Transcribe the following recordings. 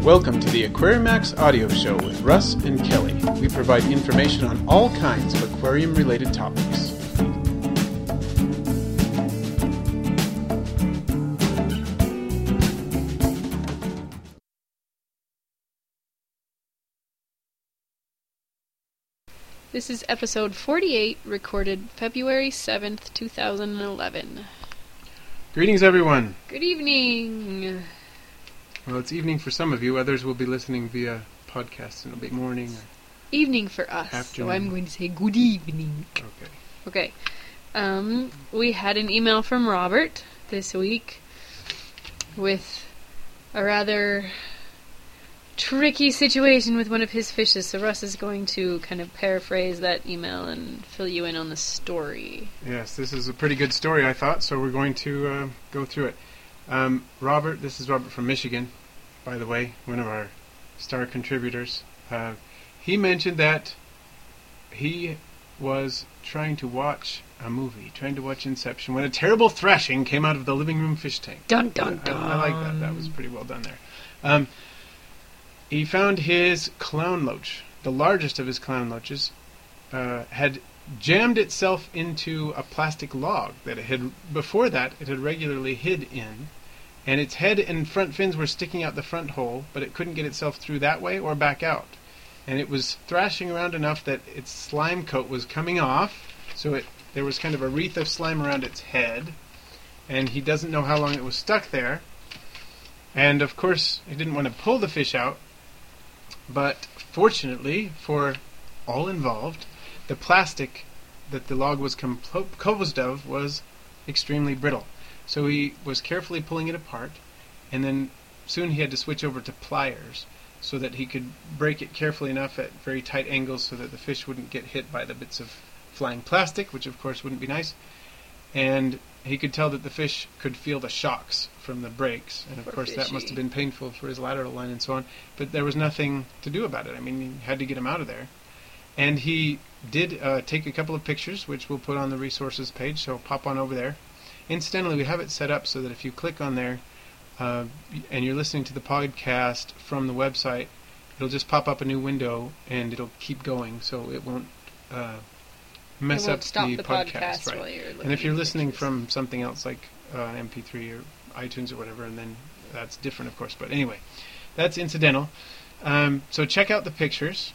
Welcome to the AquariumMax audio show with Russ and Kelly. We provide information on all kinds of aquarium-related topics. This is episode 48, recorded February 7th, 2011. Greetings, everyone. Good evening. Well, it's evening for some of you. Others will be listening via podcast, and it'll be morning or Evening for us, afternoon. so I'm going to say good evening. Okay. Okay. We had an email from Robert this week with a rather tricky situation with one of his fishes, so Russ is going to kind of paraphrase that email and fill you in on the story. Yes, this is a pretty good story, I thought, so we're going to go through it. Robert, this is Robert from Michigan, by the way, one of our star contributors. He mentioned that he was trying to watch a movie, trying to watch Inception, when a terrible thrashing came out of the living room fish tank. Dun dun dun. I like that. That was pretty well done there. He found his clown loach, the largest of his clown loaches, had jammed itself into a plastic log that it had, before that, it had regularly hid in, and its head and front fins were sticking out the front hole, but it couldn't get itself through that way or back out. And it was thrashing around enough that its slime coat was coming off, so there was kind of a wreath of slime around its head, and he doesn't know how long it was stuck there. And of course, he didn't want to pull the fish out, but fortunately for all involved, the plastic that the log was composed of was extremely brittle. So he was carefully pulling it apart, and then soon he had to switch over to pliers so that he could break it carefully enough at very tight angles so that the fish wouldn't get hit by the bits of flying plastic, which of course wouldn't be nice. And he could tell that the fish could feel the shocks from the breaks, and of Poor course fishy. that must have been painful for his lateral line and so on, but there was nothing to do about it. I mean, he had to get him out of there. And he did take a couple of pictures, which we'll put on the resources page, so pop on over there. Incidentally, we have it set up so that if you click on there and you're listening to the podcast from the website, it'll just pop up a new window and it'll keep going, so it won't mess up the podcast. Right. while you're looking And if you're at listening pictures. from something else like MP3 or iTunes or whatever, and then that's different, of course. But anyway, that's incidental. So check out the pictures.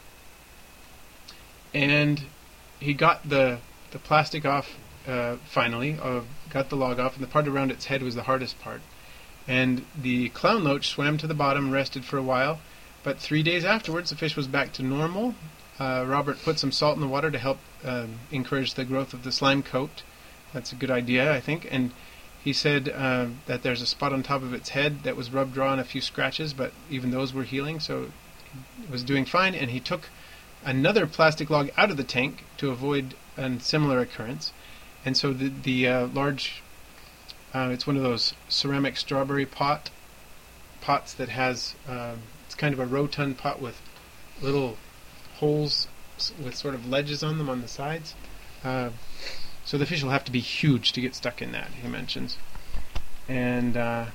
And he got the plastic off finally, got the log off, and the part around its head was the hardest part. And the clown loach swam to the bottom, rested for a while, but 3 days afterwards the fish was back to normal. Robert put some salt in the water to help encourage the growth of the slime coat. That's a good idea, I think. And he said that there's a spot on top of its head that was rubbed raw and a few scratches, but even those were healing, so it was doing fine. And he took another plastic log out of the tank to avoid a similar occurrence. And so the large, it's one of those ceramic strawberry pots that has, it's kind of a rotund pot with little holes with sort of ledges on them on the sides. So the fish will have to be huge to get stuck in that, he mentions. And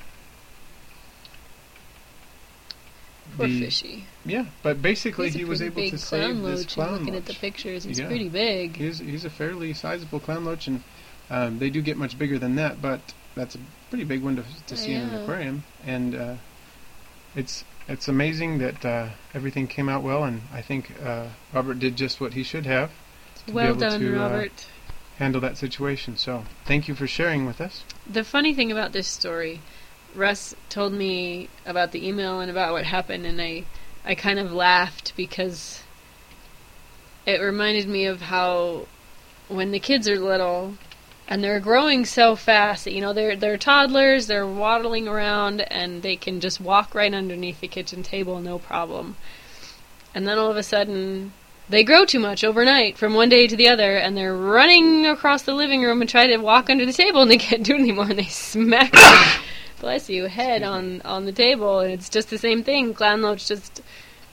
Poor fishy. Yeah, but basically He's a he was pretty able to big save clown this loach, clown and looking loach. at the pictures, he's Yeah. pretty big. He's a fairly sizable clown loach, and they do get much bigger than that, but that's a pretty big one to see in an Yeah. aquarium. And it's amazing that everything came out well, and I think Robert did just what he should have to be Well able done, to Robert. handle that situation. So thank you for sharing with us. The funny thing about this story, Russ told me about the email and about what happened, and I kind of laughed because it reminded me of how when the kids are little and they're growing so fast that, you know, they're toddlers, they're waddling around, and they can just walk right underneath the kitchen table, no problem. And then all of a sudden, they grow too much overnight from one day to the other, and they're running across the living room and try to walk under the table, and they can't do it anymore, and they smack their, bless you, head on the table, and it's just the same thing. Clown loach just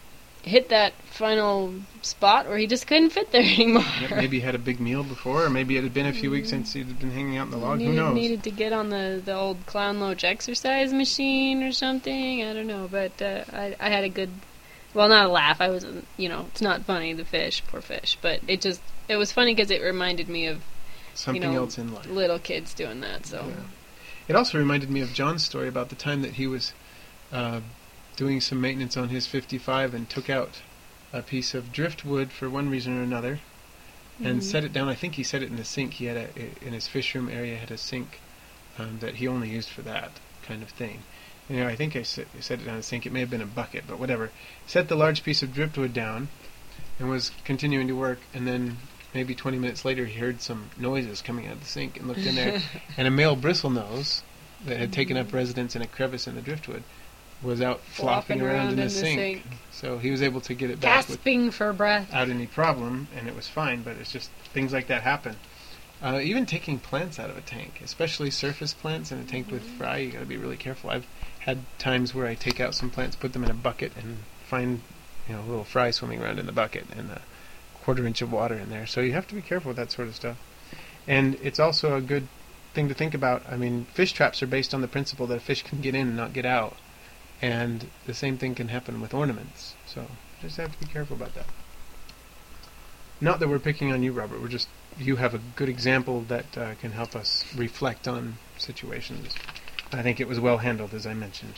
hit that final spot where he just couldn't fit there anymore. Yeah, maybe he had a big meal before, or maybe it had been a few weeks since he'd been hanging out in the log. Who knows? Needed to get on the old Clown Loach exercise machine or something. I don't know, but I had a good, well, not a laugh. I wasn't, it's not funny, the fish, poor fish, but it was funny because it reminded me of something else in life. Little kids doing that. So yeah. It also reminded me of John's story about the time that he was doing some maintenance on his 55 and took out a piece of driftwood for one reason or another and set it down. I think he set it in the sink. He had in his fish room area had a sink that he only used for that kind of thing. I think I set it down in the sink. It may have been a bucket, but whatever. Set the large piece of driftwood down and was continuing to work, and then maybe 20 minutes later he heard some noises coming out of the sink and looked in there, and a male bristlenose that had taken up residence in a crevice in the driftwood was out flopping around in the sink. So he was able to get it back gasping for breath without any problem, and it was fine. But it's just things like that happen. Even taking plants out of a tank, especially surface plants in a tank with fry, you got to be really careful. I've had times where I take out some plants, put them in a bucket, and find a little fry swimming around in the bucket and a quarter inch of water in there. So you have to be careful with that sort of stuff. And it's also a good thing to think about. I mean, fish traps are based on the principle that a fish can get in and not get out. And the same thing can happen with ornaments. So just have to be careful about that. Not that we're picking on you, Robert. You have a good example that can help us reflect on situations. I think it was well handled, as I mentioned.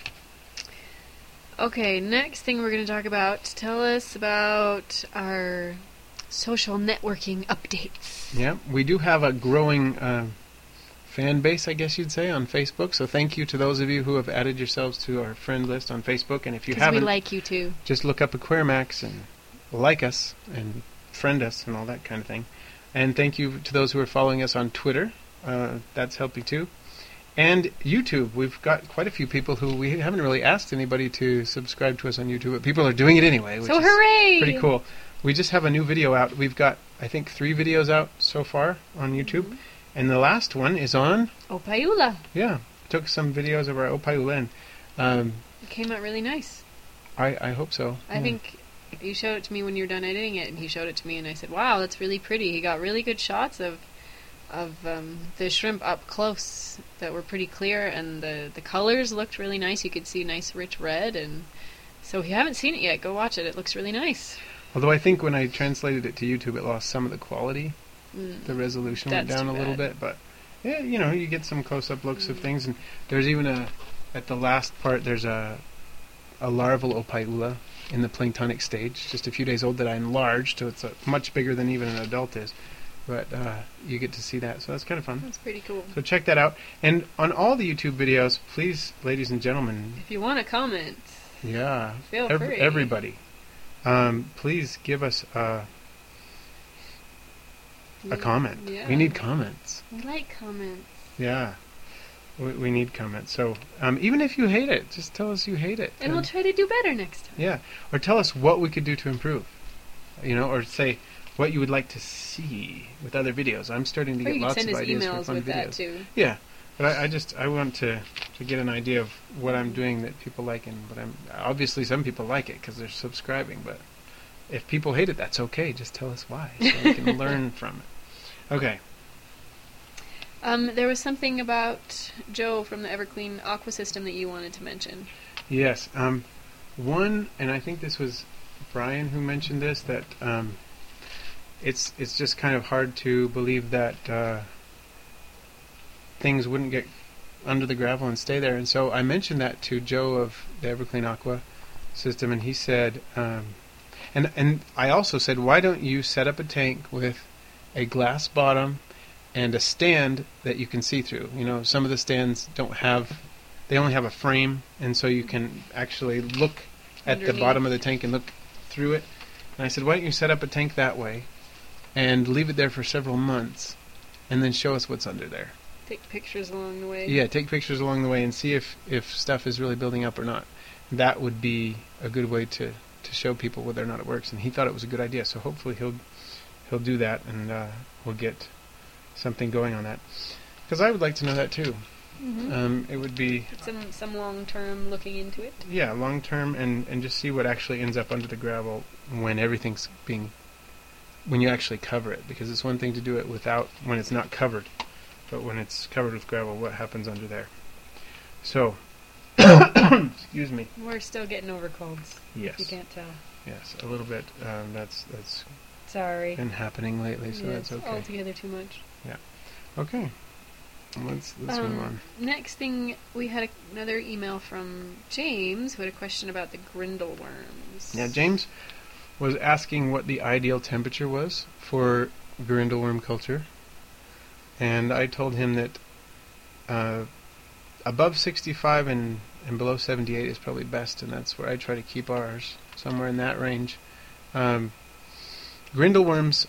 Okay, next thing we're going to talk about. Tell us about our social networking updates. Yeah, we do have a growing fan base, I guess you'd say, on Facebook. So thank you to those of you who have added yourselves to our friend list on Facebook. And if you haven't, we like you too. Just look up Aquarimax and like us and friend us and all that kind of thing. And thank you to those who are following us on Twitter. That's helping too. And YouTube. We've got quite a few people who we haven't really asked anybody to subscribe to us on YouTube, but people are doing it anyway, which so hooray! Is pretty cool. We just have a new video out. We've got, I think, 3 videos out so far on YouTube. Mm-hmm. And the last one is on Opaiula. Yeah. Took some videos of our Opaiula, and it came out really nice. I hope so. I think you showed it to me when you were done editing it, and he showed it to me, and I said, wow, that's really pretty. He got really good shots of the shrimp up close that were pretty clear, and the colors looked really nice. You could see nice rich red, and so if you haven't seen it yet, go watch it. It looks really nice. Although I think when I translated it to YouTube, it lost some of the quality. The resolution went down a little bit, but yeah, you get some close-up looks of things, and there's even at the last part, there's a larval Opaiula in the planktonic stage, just a few days old, that I enlarged, so it's much bigger than even an adult is. But you get to see that, so that's kind of fun. That's pretty cool. So check that out. And on all the YouTube videos, please, ladies and gentlemen, if you want to comment, yeah, feel free. Everybody, please give us a comment. Yeah. We need comments. We like comments. Yeah. We need comments. So even if you hate it, just tell us you hate it. And we'll try to do better next time. Yeah. Or tell us what we could do to improve. Or say what you would like to see with other videos. I'm starting to get lots of ideas for fun videos. That too. Yeah. But I want to get an idea of what I'm doing that people like, and obviously some people like it because they're subscribing, but if people hate it, that's okay. Just tell us why, so we can learn from it. Okay. There was something about Joe from the Everclean Aqua System that you wanted to mention. Yes. One, and I think this was Brian who mentioned this, that it's just kind of hard to believe that things wouldn't get under the gravel and stay there. And so I mentioned that to Joe of the Everclean Aqua System, and he said, and I also said, why don't you set up a tank with a glass bottom and a stand that you can see through? Some of the stands they only have a frame, and so you can actually look at the bottom of the tank and look through it. And I said, why don't you set up a tank that way and leave it there for several months and then show us what's under there. Take pictures along the way. Yeah, take pictures along the way and see if stuff is really building up or not. That would be a good way to show people whether or not it works. And he thought it was a good idea, so hopefully he'll do that, and we'll get something going on that. Because I would like to know that too. Mm-hmm. It would be Some long-term looking into it. yeah, long term, and just see what actually ends up under the gravel when everything's when you actually cover it, because it's one thing to do it without when it's not covered, but when it's covered with gravel, what happens under there? So, excuse me. We're still getting over colds. Yes. If you can't tell. Yes, a little bit. That's Sorry. been happening lately, so Yeah, that's it's okay. altogether too much. Okay. Let's move on. Next thing, we had another email from James who had a question about the grindle worms. Yeah, James was asking what the ideal temperature was for grindleworm culture, and I told him that above 65 and below 78 is probably best, and that's where I try to keep ours, somewhere in that range. Grindleworms,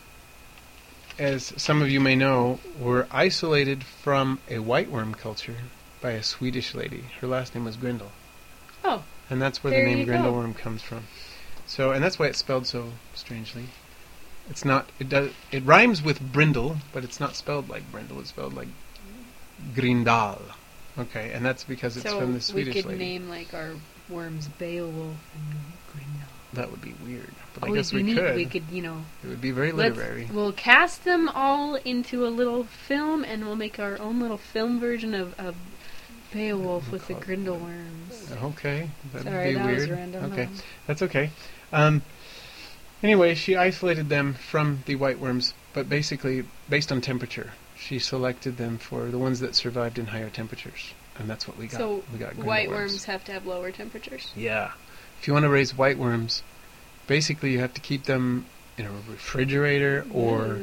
as some of you may know, were isolated from a whiteworm culture by a Swedish lady. Her last name was Grindel. Oh. And that's where There the name you go. grindleworm comes from. So, and that's why it's spelled so strangely. It's not. It rhymes with brindle, but it's not spelled like brindle. It's spelled like Grindal. Okay, and that's because it's from the Swedish we could lady. name like our worms Beowulf and Grindel. That would be weird, but Oh, I guess it'd we be neat. could. We could, you know. It would be very literary. We'll cast them all into a little film, and we'll make our own little film version of Beowulf with the grindle worms. Okay, that'd Sorry, be that weird. was random. Okay, that's okay. Anyway, she isolated them from the whiteworms, but basically based on temperature. She selected them for the ones that survived in higher temperatures, and that's what we got. So we got white grindleworms. worms have to have lower temperatures. Yeah. If you want to raise whiteworms, basically you have to keep them in a refrigerator or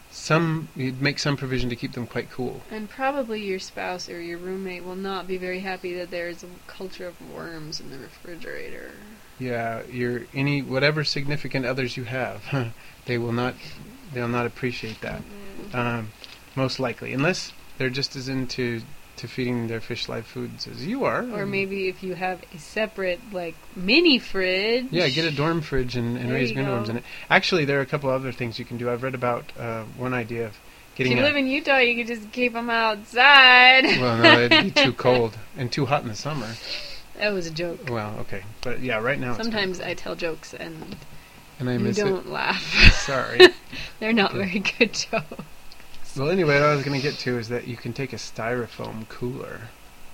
you'd make some provision to keep them quite cool. And probably your spouse or your roommate will not be very happy that there's a culture of worms in the refrigerator. Yeah, whatever significant others you have, they'll not appreciate that. Most likely, unless they're just as into feeding their fish live foods as you are. Or maybe if you have a separate, like, mini fridge. Yeah, get a dorm fridge and There raise you grindleworms go. in it. Actually, there are a couple other things you can do. I've read about one idea of If getting you live in Utah, you could just keep them outside. Well, no, it'd be too cold and too hot in the summer. That was a joke. Well, okay. But yeah, right now Sometimes I tell jokes and I you miss don't laugh. Sorry. They're not Okay. very good jokes. Well, anyway, what I was going to get to is that you can take a styrofoam cooler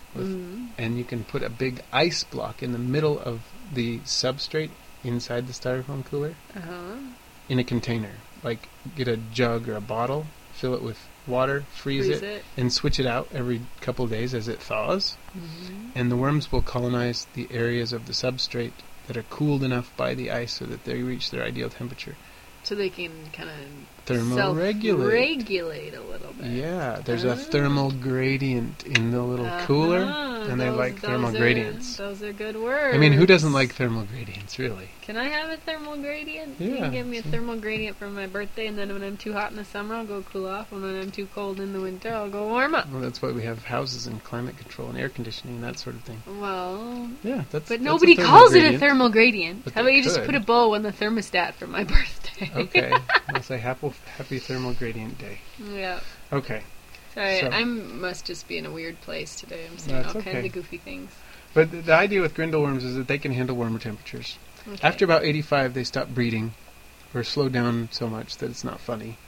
and you can put a big ice block in the middle of the substrate inside the styrofoam cooler Uh-huh. in a container. Like, get a jug or a bottle, fill it with water, freeze it, and switch it out every couple of days as it thaws. Mm-hmm. And the worms will colonize the areas of the substrate that are cooled enough by the ice so that they reach their ideal temperature. So they can kind of Thermoregulate. self-regulate a little bit. Yeah, there's a thermal gradient in the little cooler, and they like thermal gradients. Those are good words. I mean, who doesn't like thermal gradients, really? Can I have a thermal gradient? Yeah. You can give me a thermal gradient for my birthday, and then when I'm too hot in the summer, I'll go cool off, and when I'm too cold in the winter, I'll go warm up. Well, that's why we have houses and climate control and air conditioning and that sort of thing. Well, Yeah, but nobody calls it a thermal gradient. But How they about you just could. put a bow on the thermostat for my birthday? Okay, I'll say happy thermal gradient day. Yeah. Okay, Sorry, So- I must just be in a weird place today. I'm saying That's all kinds okay. of goofy things. but the idea with grindleworms is that they can handle warmer temperatures. Okay. After about 85, they stop breeding, or slow down so much that it's not funny.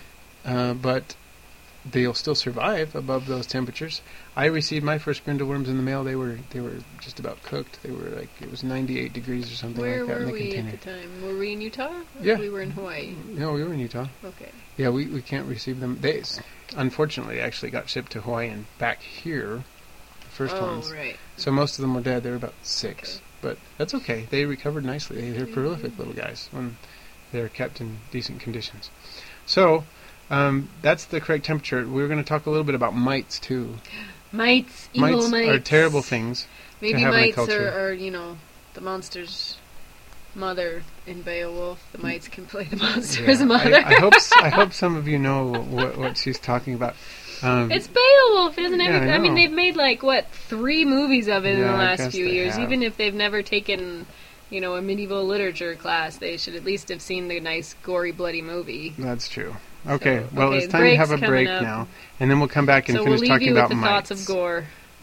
But they'll still survive above those temperatures. I received my first grindleworms in the mail. They were just about cooked. They were like, it was 98 degrees or something Where like that in were the we container. at the time? Were we in Utah? Or Yeah. We were in Hawaii. No, we were in Utah. Okay. Yeah, we can't receive them. They unfortunately actually got shipped to Hawaii and back here, the first ones. Right. So most of them were dead. They were about 6. Okay. But that's okay. They recovered nicely. They're prolific little guys when they're kept in decent conditions. So that's the correct temperature. We're going to talk a little bit about mites too. Mites, evil mites. are terrible things. Maybe have in a mites culture. are, the monster's mother in Beowulf. The mites can play the monster's Yeah, mother. I hope some of you know what she's talking about. It's Beowulf, isn't it? Yeah, I mean, know. they've made 3 movies of it in Yeah, the I last guess few they years. have. Even if they've never taken, a medieval literature class, they should at least have seen the nice, gory, bloody movie. That's true. Okay, So, well, okay, it's time to have a break's break coming up. now, and then we'll come back and So we'll finish leave talking you about with the mites. thoughts of gore.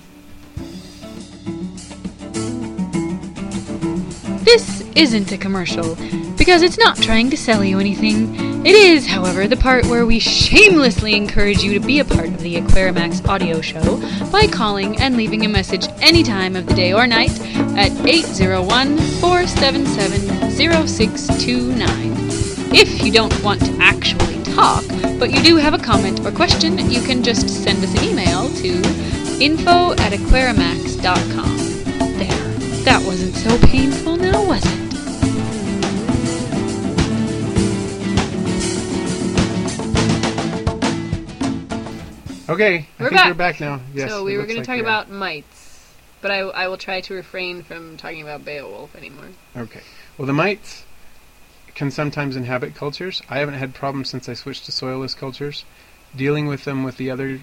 This isn't a commercial, because it's not trying to sell you anything. It is, however, the part where we shamelessly encourage you to be a part of the Aquarimax audio show by calling and leaving a message any time of the day or night at 801-477-0629. If you don't want to actually talk, but you do have a comment or question, you can just send us an email to info@aquarimax.com. There. That wasn't so painful now, was it? Okay, We're we're back now. Yes. So we it were looks going like to talk we are. about mites, but I will try to refrain from talking about Beowulf anymore. Okay. Well, the mites can sometimes inhabit cultures. I haven't had problems since I switched to soilless cultures. Dealing with them with the other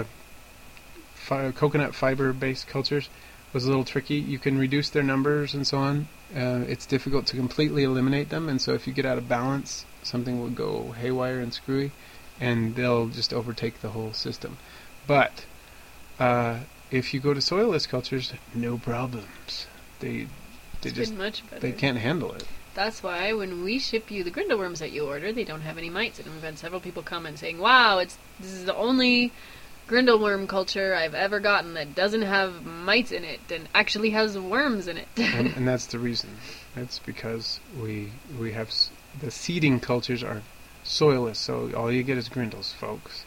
coconut fiber-based cultures was a little tricky. You can reduce their numbers and so on. It's difficult to completely eliminate them, and so if you get out of balance, something will go haywire and screwy, and they'll just overtake the whole system. But if you go to soilless cultures, no problems. They It's just been much better. they can't handle it. That's why when we ship you the grindleworms that you order, they don't have any mites in them. We've had several people comment saying, "Wow, this is the only grindleworm culture I've ever gotten that doesn't have mites in it and actually has worms in it." and that's the reason. It's because we have the seeding cultures are soilless, so all you get is grindles, folks.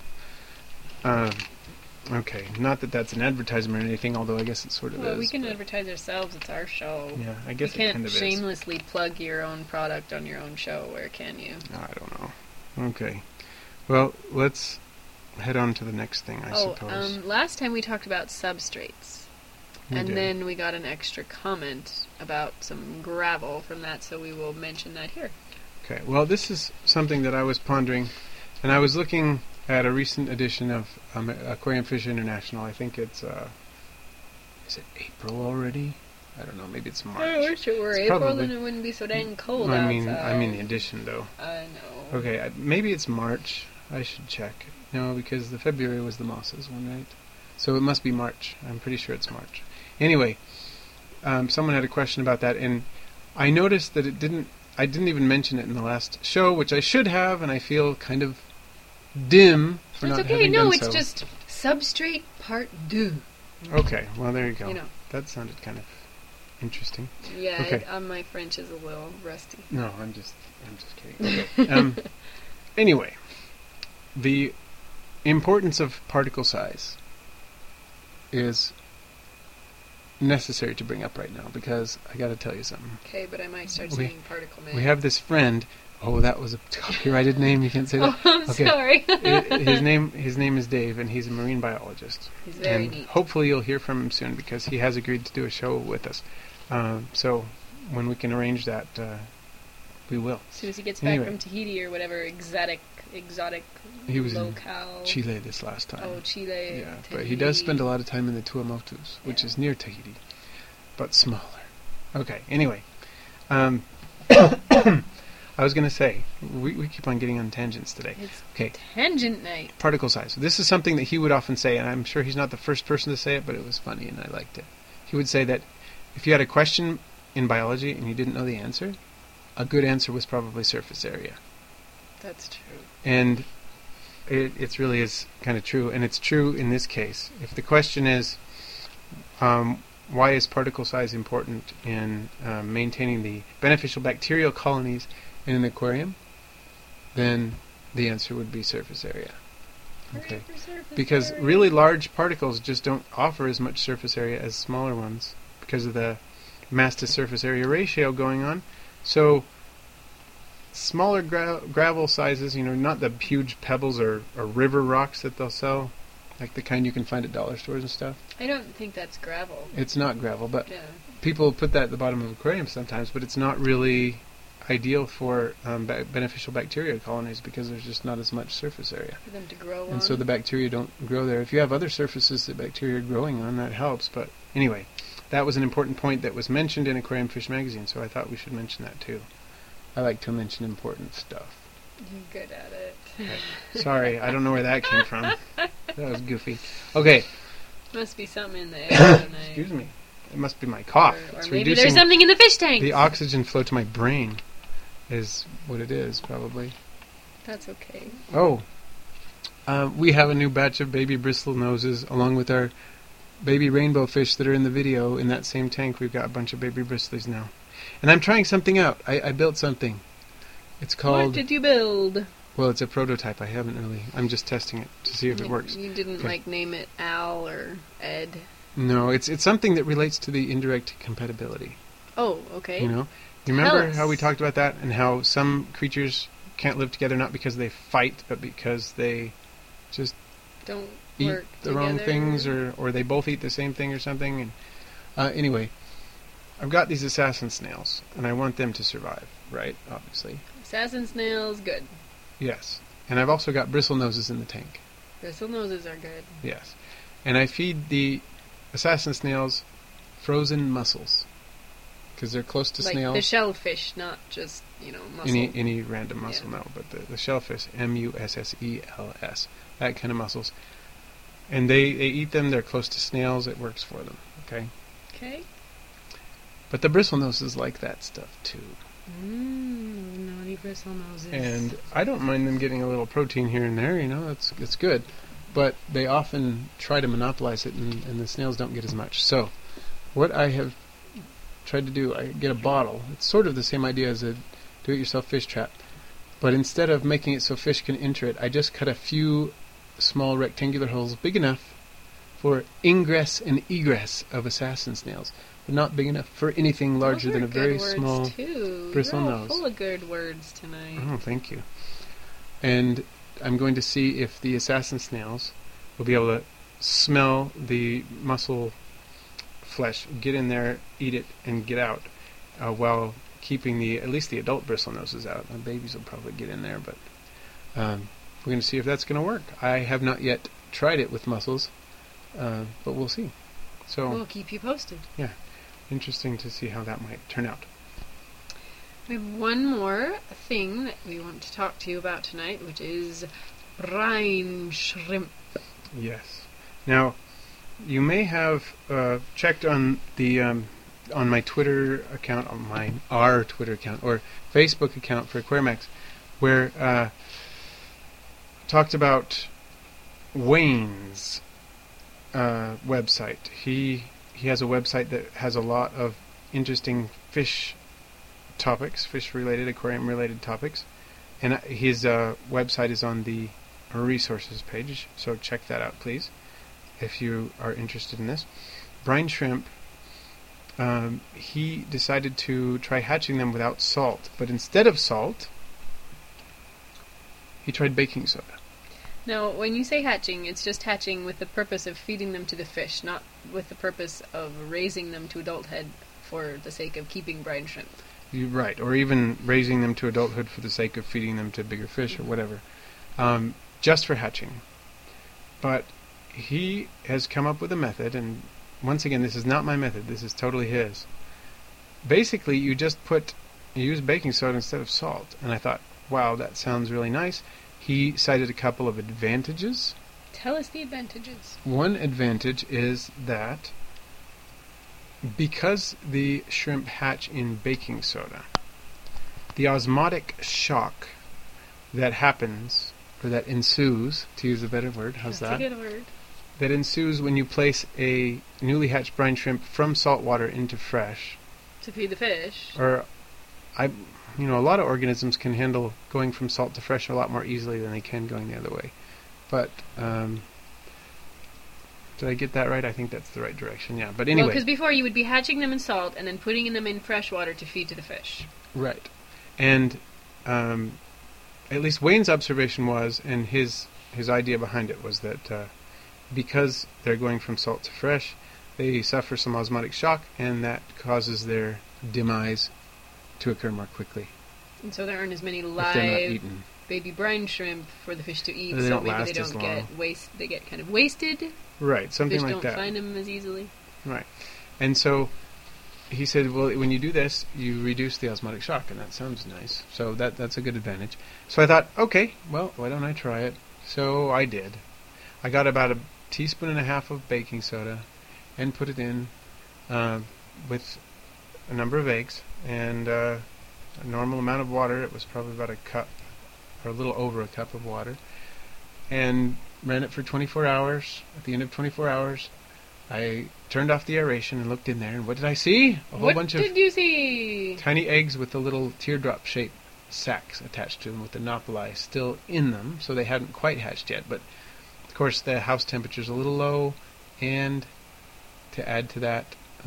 Okay, not that that's an advertisement or anything, although I guess it sort of Well, is. we can but- advertise ourselves. It's our show. Yeah, I You guess it can't kind of is. shamelessly plug your own product on your own show, where can you? I don't know. Okay. Well, let's head on to the next thing, I suppose. Last time we talked about substrates. We And did. then we got an extra comment about some gravel from that, so we will mention that here. Okay, well, this is something that I was pondering, and I was looking at a recent edition of Aquarium Fish International. I think it's, is it April already? I don't know, maybe it's March. I wish it were It's April, probably- then it wouldn't be so dang cold I outside. mean the edition, though. I know. Okay, maybe it's March. I should check. No, because the February was the mosses one, right? So it must be March. I'm pretty sure it's March. Anyway, someone had a question about that, and I noticed that I didn't even mention it in the last show, which I should have, and I feel kind of dim for It's not okay, having no, done it's so. just substrate part 2. Okay, well, there you go. You know. That sounded kind of interesting. Yeah, Okay. my French is a little rusty. No, I'm just kidding. Okay. Anyway, the importance of particle size is necessary to bring up right now, because I got to tell you something. Okay, but I might start We- saying particle man. We have this friend. Oh, that was a copyrighted name. You can't say that. Oh, I'm Okay. sorry. His name is Dave, and he's a marine biologist. He's very and neat. hopefully you'll hear from him soon, because he has agreed to do a show with us. So when we can arrange that, we will. As soon as he gets back Anyway. from Tahiti or whatever exotic He was in locale. Chile this last time. Oh, Chile. Yeah, but Tahiti. he does spend a lot of time in the Tuamotus, which Yeah. is near Tahiti, but smaller. Okay, anyway. I was going to say, we keep on getting on tangents today. It's Okay, tangent night. particle size. This is something that he would often say, and I'm sure he's not the first person to say it, but it was funny and I liked it. He would say that if you had a question in biology and you didn't know the answer, a good answer was probably surface area. That's true. And it really is kind of true, and it's true in this case. If the question is, why is particle size important in maintaining the beneficial bacterial colonies in an aquarium, then the answer would be surface area. Okay. Because really large particles just don't offer as much surface area as smaller ones because of the mass to surface area ratio going on. So smaller gravel sizes, not the huge pebbles or river rocks that they'll sell, like the kind you can find at dollar stores and stuff. I don't think that's gravel. It's not gravel, but Yeah. people put that at the bottom of aquariums sometimes, but it's not really ideal for beneficial bacteria colonies because there's just not as much surface area. For them to grow on. And so the bacteria don't grow there. If you have other surfaces that bacteria are growing on, that helps. But anyway, that was an important point that was mentioned in Aquarium Fish Magazine, so I thought we should mention that too. I like to mention important stuff. You're good at it. Sorry, I don't know where that came from. That was goofy. Okay. Must be something in the air tonight. Excuse me. It must be my cough. Or It's maybe reducing there's something in the fish tank. the oxygen flow to my brain is what it is, probably. That's okay. Oh, we have a new batch of baby bristle noses, along with our baby rainbow fish that are in the video. In that same tank, we've got a bunch of baby bristles now. And I'm trying something out. I built something. It's called... What did you build? Well, it's a prototype. I'm just testing it to see if it works. You didn't, Okay. name it Al or Ed. No, it's something that relates to the indirect compatibility. Oh, okay. You know? You remember us. how we talked about that? And how some creatures can't live together not because they fight, but because they just Don't eat work the wrong together. things, or they both eat the same thing or something. And anyway, I've got these assassin snails, and I want them to survive, right? Obviously. Assassin snails, good. Yes. And I've also got bristle noses in the tank. Bristle noses are good. Yes. And I feed the assassin snails frozen mussels. Because they're close to Like snails. the shellfish, not just, mussel. Any random mussel, Yeah. no. But the shellfish, mussels, that kind of mussels. And they eat them. They're close to snails. It works for them. Okay? Okay. But the bristle noses like that stuff, too. Naughty bristle noses. And I don't mind them getting a little protein here and there, it's good. But they often try to monopolize it, and the snails don't get as much. So, what I have tried to do, I get a bottle. It's sort of the same idea as a do-it-yourself fish trap. But instead of making it so fish can enter it, I just cut a few small rectangular holes big enough for ingress and egress of assassin snails, but not big enough for anything larger Those than are a very good words, small too. bristle You're all nose. full of good words tonight. Oh, thank you. And I'm going to see if the assassin snails will be able to smell the mussel flesh, get in there, eat it, and get out, while keeping at least the adult bristle noses out. The babies will probably get in there, but we're going to see if that's going to work. I have not yet tried it with mussels, but we'll see. So, We'll keep you posted. interesting to see how that might turn out. We have one more thing that we want to talk to you about tonight, which is brine shrimp. Yes. Now, you may have checked on the on my Twitter account, our Twitter account, or Facebook account for Aquarimax, where talked about Wayne's website. He has a website that has a lot of interesting fish topics, fish-related, aquarium-related topics, and his website is on the resources page, so check that out, please, if you are interested in this. Brine shrimp, he decided to try hatching them without salt, but instead of salt, he tried baking soda. Now, when you say hatching, it's just hatching with the purpose of feeding them to the fish, not with the purpose of raising them to adulthood for the sake of keeping brine shrimp. You're right, or even raising them to adulthood for the sake of feeding them to bigger fish or whatever, just for hatching. But he has come up with a method, and once again, this is not my method, this is totally his. Basically, you use baking soda instead of salt, and I thought, wow, that sounds really nice. He cited a couple of advantages. Tell us the advantages. One advantage is that because the shrimp hatch in baking soda, the osmotic shock that happens, or that ensues, to use a better word, how's that? That's a good word. That ensues when you place a newly hatched brine shrimp from salt water into fresh. To feed the fish. Or, a lot of organisms can handle going from salt to fresh a lot more easily than they can going the other way. But, did I get that right? I think that's the right direction, yeah. But anyway. Well, because before you would be hatching them in salt and then putting them in fresh water to feed to the fish. Right. And at least Wayne's observation was, and his idea behind it was that because they're going from salt to fresh, they suffer some osmotic shock, and that causes their demise to occur more quickly. And so there aren't as many If they're not live eaten. baby brine shrimp for the fish to eat, They so don't maybe last they as don't long. they get kind of wasted. Right, something Fish like don't that. find them as easily. Right. And so he said, well, when you do this, you reduce the osmotic shock, and that sounds nice. So that's a good advantage. So I thought, okay, well, why don't I try it? So I did. I got about a teaspoon and a half of baking soda and put it in, with a number of eggs and a normal amount of water. It was probably about a cup or a little over a cup of water, and ran it for 24 hours. At the end of 24 hours, I turned off the aeration and looked in there, and what did I see? A whole bunch of What did you see? tiny eggs with the little teardrop-shaped sacs attached to them with the nopali still in them, so they hadn't quite hatched yet. But, of course, the house temperature's a little low, and to add to that,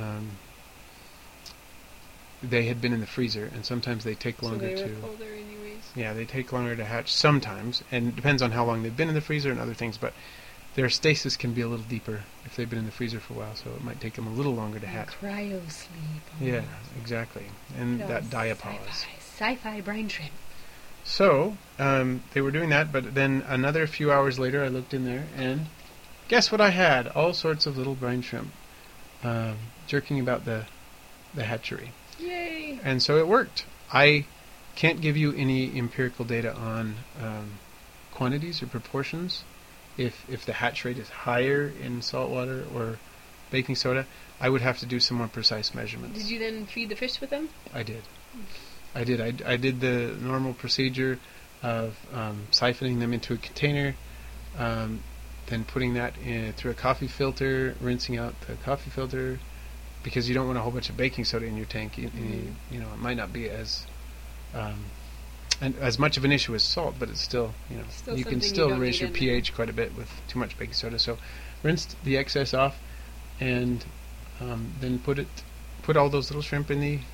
they had been in the freezer, and sometimes they take longer so they were colder anyways. Yeah, they take longer to hatch sometimes, and it depends on how long they've been in the freezer and other things, but their stasis can be a little deeper if they've been in the freezer for a while, so it might take them a little longer to hatch. Cryo sleep. Yeah, exactly. And that diapause. Sci-fi brine shrimp. So, they were doing that, but then another few hours later I looked in there, and guess what I had? All sorts of little brine shrimp jerking about the hatchery. Yay! And so it worked. I can't give you any empirical data on quantities or proportions. If the hatch rate is higher in saltwater or baking soda, I would have to do some more precise measurements. Did you then feed the fish with them? I did. I did the normal procedure of siphoning them into a container, then putting that through a coffee filter, rinsing out the coffee filter, because you don't want a whole bunch of baking soda in your tank. You know, it might not be as much of an issue as salt, but it's still, you can still raise your pH quite a bit with too much baking soda. So, rinsed the excess off, and then put all those little shrimp in the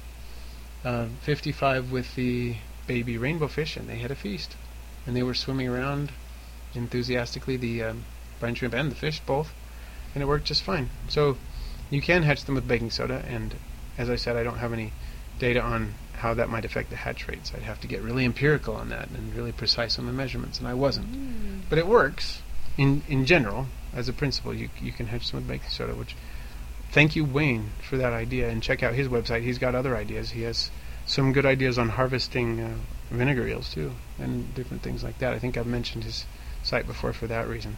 55 with the baby rainbow fish, and they had a feast, and they were swimming around enthusiastically, the brine shrimp and the fish both, and it worked just fine. So you can hatch them with baking soda, and as I said, I don't have any data on how that might affect the hatch rates. I'd have to get really empirical on that and really precise on the measurements, and I wasn't. But it works in general as a principle. You can hatch them with baking soda, which, thank you, Wayne, for that idea, and check out his website. He's got other ideas. He has some good ideas on harvesting vinegar eels too, and different things like that. I think I've mentioned his site before for that reason.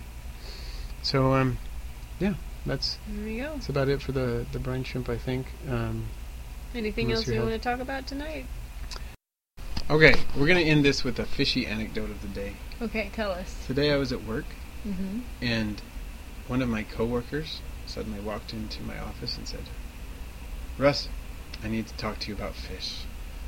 So yeah, that's about it for the brine shrimp, I think. Anything else you want to talk about tonight? Okay, we're going to end this with a fishy anecdote of the day. Okay, tell us. Today I was at work, and one of my coworkers suddenly walked into my office and said, "Russ, I need to talk to you about fish."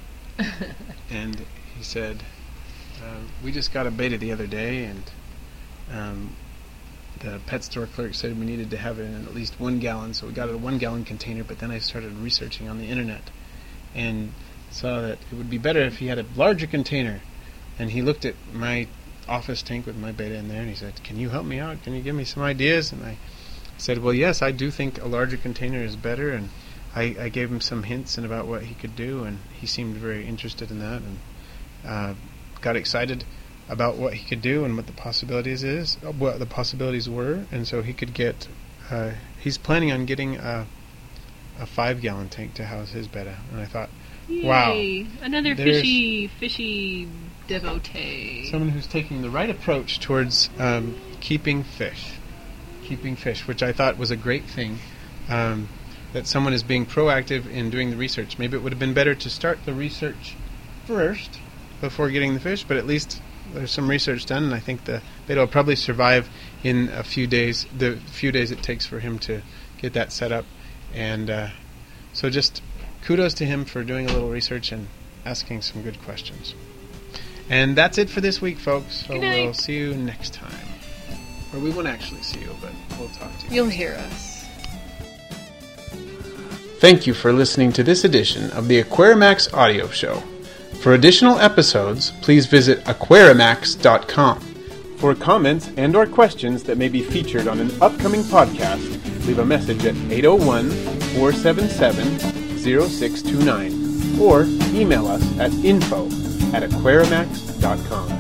And he said, "We just got a betta the other day, and the pet store clerk said we needed to have it in at least 1 gallon, so we got a 1 gallon container, but then I started researching on the internet and saw that it would be better if he had a larger container." And he looked at my office tank with my betta in there, and he said, "Can you help me out? Can you give me some ideas?" And I said, "Well, yes, I do think a larger container is better," and I gave him some hints and about what he could do, and he seemed very interested in that, and got excited about what he could do and what the possibilities were, and so he could get. He's planning on getting a 5 gallon tank to house his betta, and I thought, wow, yay, another fishy devotee. Someone who's taking the right approach towards keeping fish, which I thought was a great thing. That someone is being proactive in doing the research. Maybe it would have been better to start the research first before getting the fish, but at least there's some research done, and I think the betta will probably survive in a few days, the few days it takes for him to get that set up. And so just kudos to him for doing a little research and asking some good questions. And that's it for this week, folks. So we'll see you next time. Or we won't actually see you, but we'll talk to you. You'll hear us. Thank you for listening to this edition of the Aquarimax Audio Show. For additional episodes, please visit aquarimax.com. For comments and or questions that may be featured on an upcoming podcast, leave a message at 801-477-0629 or email us at info@aquarimax.com.